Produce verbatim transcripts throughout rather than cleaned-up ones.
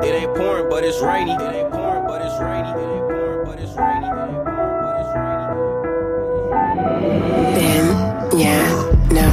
It ain't pouring, but it's rainy. It ain't pouring, but it's rainy. It ain't pouring, but it's rainy. It ain't pouring, but it's rainy. Ben, yeah, no.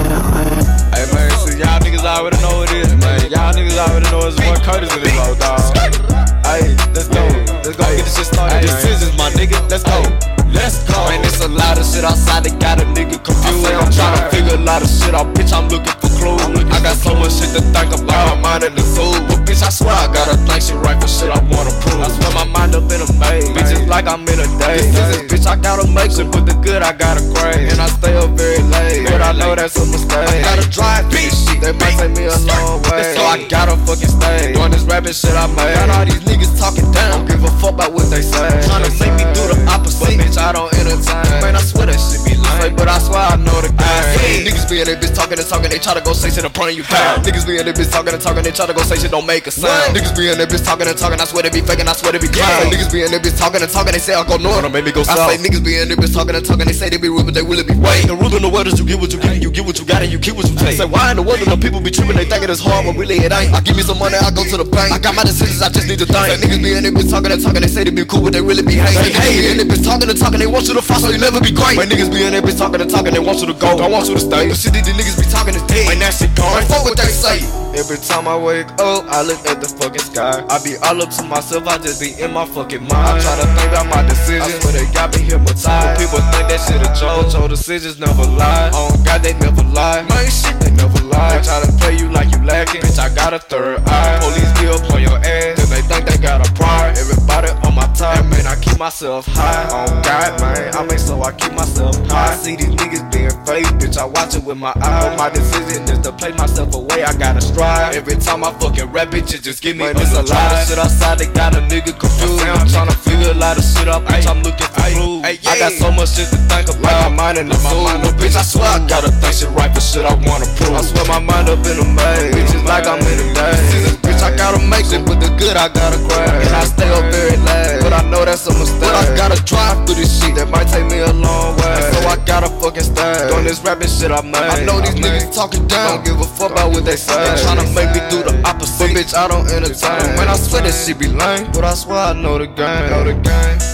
Hey man, see y'all niggas already know what it is, man. Y'all niggas already know it's one Curtis in this low, dog. Hey, let's go. Let's go get this shit started. This scissors, my nigga. Let's go. Let's go. Man, it's a lot of shit outside that got a nigga confused. I'm trying to figure a lot of shit out, bitch. I'm looking for clues. I got so much shit to think about, my mind in the zoo. But bitch, I swear I gotta think shit right for shit I wanna prove. I swear my mind up in a maze. Bitch, it's like I'm in a daze. Bitch, I gotta make shit, but the good I gotta crave. And I stay up very late, but I know that's a mistake. I gotta drive this shit, that might take me a long way. So I gotta fucking stay doing this rapping shit I made. Got all these niggas talking down, don't give a fuck about what they say. Tryna make me do the opposite, but bitch, I don't entertain. Man, I swear that shit be lame, but I swear I know the game. Niggas be in that bitch talking and talking, they try to go say shit in front of you down. Niggas be in that bitch talking and talking, they try to go say shit don't make a sound. Niggas be in that bitch talking and talking, I swear they be faking, I swear they be clown. Niggas be in that bitch talking and talking, they say I'll go north, don't make me go south. I say niggas be in that bitch talking and talking, they say they be real, but they really be waiting. The rule in the world is you get what you get, you get what you got, and you keep what you take. Say why in the world do the people be tripping, they thinking it's hard, but really it ain't. I give me some money, I go to the bank. I got my decisions, I just need to think. Say niggas be in that bitch talking and talking, they say they be cool, but they really be hating. Hey, hey, in that bitch talking and talking, they want you to fall, so you never be great. My niggas be in that bitch talking and talking, they want you to go, don't want you to stay. The shit that these niggas be talking is dead, man, that shit gone. Fuck what they say. Every time I wake up, I look at the fucking sky. I be all up to myself, I just be in my fucking mind. I try to think about my decisions, I swear they got me hypnotized. People think that shit a joke, your decisions never lie. Oh God, they never lie. My shit, they never lie. They try to play you like you lacking, bitch, I got a third eye. Police be up on your ass, cause they think they got a pride. Everybody on my time, man, I keep myself high. Oh God, man, I make so I keep myself high. I see these niggas being fake, bitch, I watch it with my eyes. But my decision is to play myself away, I gotta strive. Every time I fucking rap, bitches just give me man, there's a lot of shit outside that got a nigga confused. I'm tryna figure a lot of shit out, bitch, I'm looking for clues. I got so much shit to think about, my mind in the zoo. But bitch, I swear I gotta think shit right for shit I wanna prove. I swear my mind up in a maze, bitches like I'm in a daze. Bitch, I gotta make shit, but the good I gotta crave. And I stay up very late, but I know that's a mistake. But I gotta drive through this shit, that might take me a long way. So I gotta fucking stay doing this rapping shit I made. I know these niggas talking down, don't give a fuck about what they say. They tryna make me do the opposite, but bitch, I don't entertain. Man, I swear that shit be lame, but I swear I know the game. Know the game.